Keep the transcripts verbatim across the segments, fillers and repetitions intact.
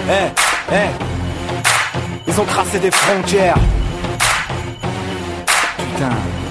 Eh, eh, ils ont tracé des frontières. Putain.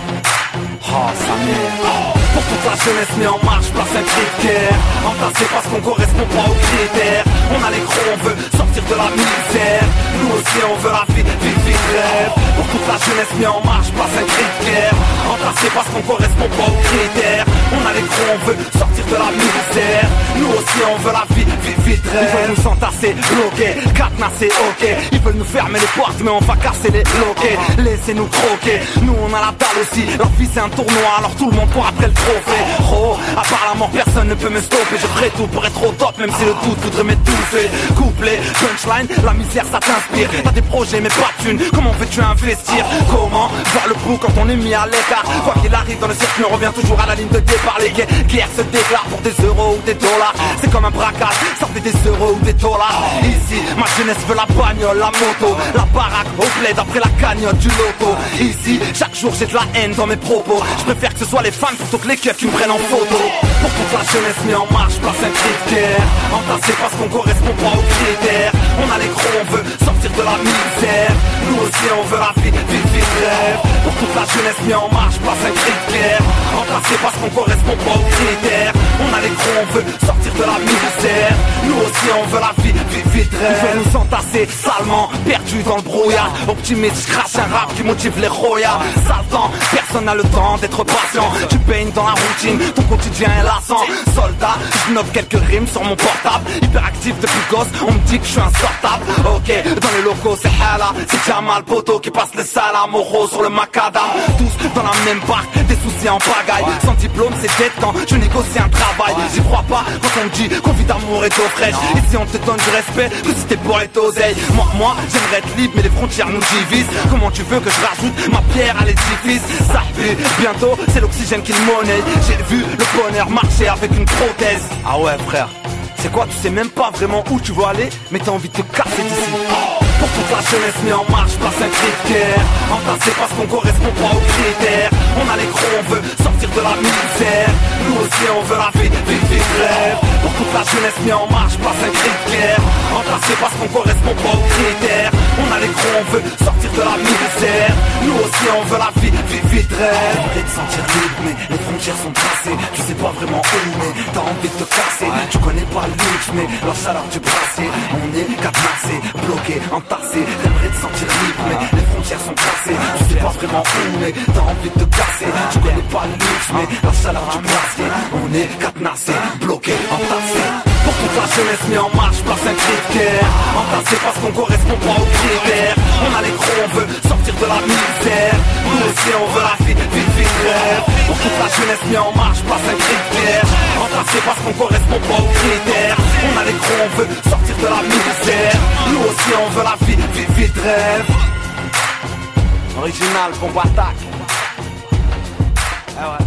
Oh, sa mère. Pour toute la jeunesse mis en marche, place un cri de guerre. Entassé parce qu'on correspond pas aux critères. On a les gros, on veut sortir de la misère. Nous aussi on veut la vie, vie, vie, rêve. Pour toute la jeunesse mis en marche, place un cri de guerre. Entassé parce qu'on correspond pas aux critères. On a les gros, on veut sortir de la misère. Nous aussi on veut la vie, vie, vie, rêve. Ils veulent nous s'entasser, bloquer, cadenasser, ok. Ils veulent nous fermer les portes mais on va casser les loquets. Laissez-nous croquer, nous on a la dalle aussi. Leur vie c'est un tournoi, alors tout le monde court après le trophée. Oh, à part la mort personne ne peut me stopper. Je ferai tout pour être au top même si le doute voudrait m'étouffer. Couplet, punchline, la misère ça t'inspire. T'as des projets mais pas de thunes, comment veux-tu investir? Comment voir le bout quand on est mis à l'écart? Quoi qu'il arrive dans le circuit on revient toujours à la ligne de départ. Les guerres, guerres se déclarent pour des euros ou des dollars. C'est comme un braquage, ça fait des euros ou des dollars. Ici, ma jeunesse veut la bagnole, la moto, la baraque au bled après la cagnotte du loto. Ici, chaque jour j'ai de la haine dans mes propos. Je préfère que ce soit les fans plutôt que les keufs qui me prennent en photo. Pour toute la jeunesse mis en marche, place un cri de guerre. Entassé parce qu'on correspond pas aux critères. On a les gros, on veut sortir de la misère. Nous aussi on veut la vie, vie, vie, rêve. Pour toute la jeunesse mis en marche, place un cri de guerre. Entassé parce qu'on correspond pas aux critères. On a les gros, on veut sortir de la misère. Nous aussi on veut la vie, vie, vie, rêve. Ils veulent nous s'entasser salement, perdus dans le brouillard. Optimiste, je crache un rap qui motive les royas. Sale temps, personne n'a le temps d'être patient. Tu baignes dans la routine, ton quotidien est lassant. Soldat, je note quelques rimes sur mon portable. Hyperactif depuis gosse, on me dit que je suis insortable. Ok, dans les locaux c'est Hala, c'est Jamal Poto qui passe le salam au rose sur le macadam. Tous dans la même barque, des soucis en pagaille. Sans diplôme c'est dead quand je négocie un travail. J'y crois pas quand on me dit qu'on vit d'amour et d'eau fraîche. Ici on te donne du respect, que si t'es pour être oseille. Moi, moi, j'aimerais être libre mais les frontières nous divisent. Comment tu veux que je rajoute ma pierre à l'édifice? Ça pue, bientôt c'est l'oxygène qui le monnaie. J'ai vu le bonheur marcher avec une prothèse. Ah ouais frère, c'est quoi, tu sais même pas vraiment où tu veux aller, mais t'as envie de te casser d'ici. Pour toute la jeunesse mis en marche, place un cri de guerre. Entassé parce qu'on correspond pas aux critères. On a les gros, on veut sortir de la misère. Nous aussi on veut la vie, vie, vie, rêve. Pour toute la jeunesse mis en marche, place un cri de guerre. Entassé parce qu'on correspond pas aux critères. On a les gros, on veut sortir de la misère. Nous aussi on veut la vie, vie, vie, rêve. T'as envie de sentir libre mais les frontières sont tracées. Tu sais pas vraiment où mais t'as envie de te casser. Tu connais pas le luxe mais la chaleur du brassier. On est cadenassé, bloqué, entassé. T'aimerais te sentir libre mais les frontières sont tracées. Tu sais pas vraiment où mais t'as envie de te casser. Tu connais pas le luxe mais la chaleur du brassier. On est cadenassé, bloqué, entassé. Pour toute la jeunesse mis en marche, place un cri de guerre. Entassé parce qu'on correspond pas aux critères. On a les gros, on veut sortir de la misère. Nous aussi on veut la vie, vie, vie, rêve. Pour toute la jeunesse mis en marche, place un cri de guerre. Entassé parce qu'on correspond pas aux critères. On a les gros, on veut sortir de la misère. Nous aussi on veut la vie, vie, vie, rêve. Original, bombe attaque. Ah ouais.